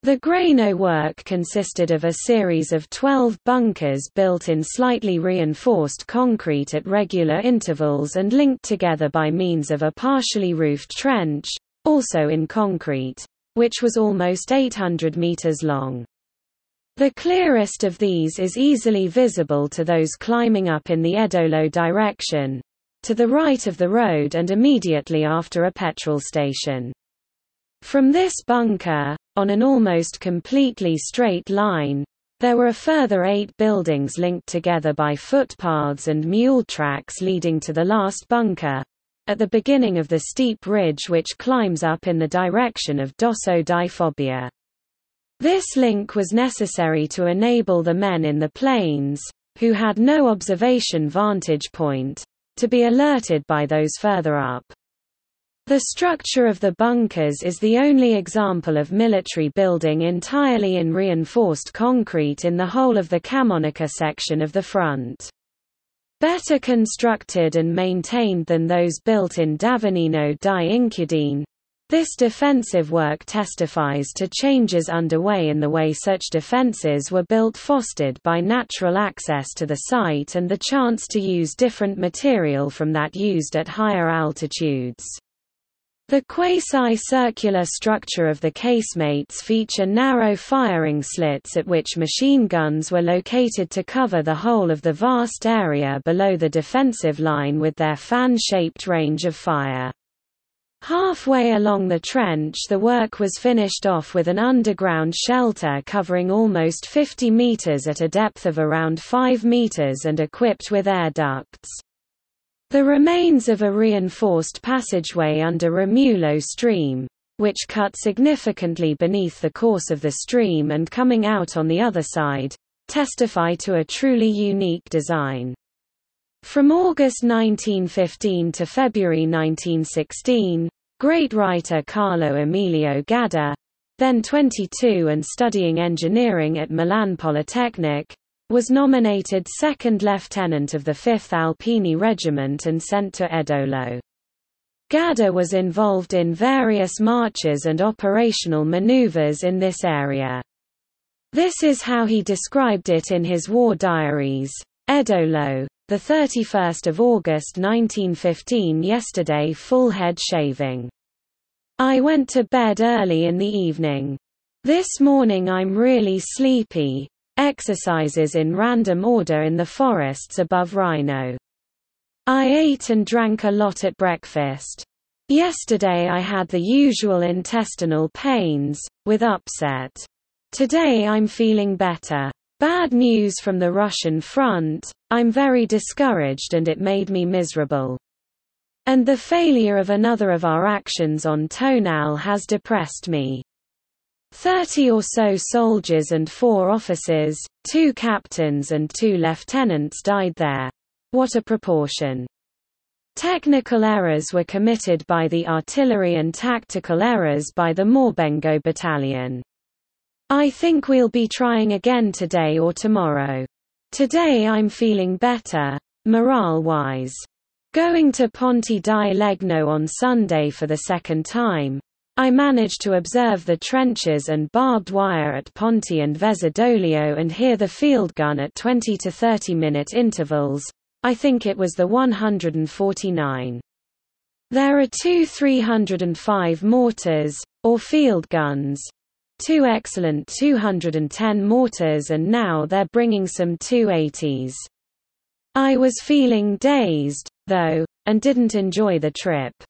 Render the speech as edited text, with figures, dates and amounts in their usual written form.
The Grano work consisted of a series of 12 bunkers built in slightly reinforced concrete at regular intervals and linked together by means of a partially roofed trench, also in concrete, which was almost 800 meters long. The clearest of these is easily visible to those climbing up in the Edolo direction, to the right of the road and immediately after a petrol station. From this bunker, on an almost completely straight line, there were a further 8 buildings linked together by footpaths and mule tracks leading to the last bunker, at the beginning of the steep ridge which climbs up in the direction of Dosso di Fobbia. This link was necessary to enable the men in the plains, who had no observation vantage point, to be alerted by those further up. The structure of the bunkers is the only example of military building entirely in reinforced concrete in the whole of the Camonica section of the front. Better constructed and maintained than those built in Davonino di Incudine, this defensive work testifies to changes underway in the way such defenses were built, fostered by natural access to the site and the chance to use different material from that used at higher altitudes. The quasi-circular structure of the casemates feature narrow firing slits at which machine guns were located to cover the whole of the vast area below the defensive line with their fan-shaped range of fire. Halfway along the trench, the work was finished off with an underground shelter covering almost 50 meters at a depth of around 5 meters and equipped with air ducts. The remains of a reinforced passageway under Romulo stream, which cut significantly beneath the course of the stream and coming out on the other side, testify to a truly unique design. From August 1915 to February 1916, great writer Carlo Emilio Gadda, then 22 and studying engineering at Milan Polytechnic, was nominated second lieutenant of the 5th Alpini Regiment and sent to Edolo. Gadda was involved in various marches and operational maneuvers in this area. This is how he described it in his war diaries. Edolo, the 31st of August 1915. Yesterday, full head shaving. I went to bed early in the evening. This morning I'm really sleepy. Exercises in random order in the forests above Rhino. I ate and drank a lot at breakfast. Yesterday I had the usual intestinal pains, with upset. Today I'm feeling better. Bad news from the Russian front, I'm very discouraged and it made me miserable. And the failure of another of our actions on Tonal has depressed me. 30 or so soldiers and 4 officers, 2 captains and 2 lieutenants died there. What a proportion! Technical errors were committed by the artillery and tactical errors by the Morbengo battalion. I think we'll be trying again today or tomorrow. Today I'm feeling better, morale-wise. Going to Ponte di Legno on Sunday for the second time, I managed to observe the trenches and barbed wire at Ponte and Vesidolio and hear the field gun at 20 to 30 minute intervals. I think it was the 149. There are 2 305 mortars, or field guns, 2 excellent 210 mortars, and now they're bringing some 280s. I was feeling dazed, though, and didn't enjoy the trip.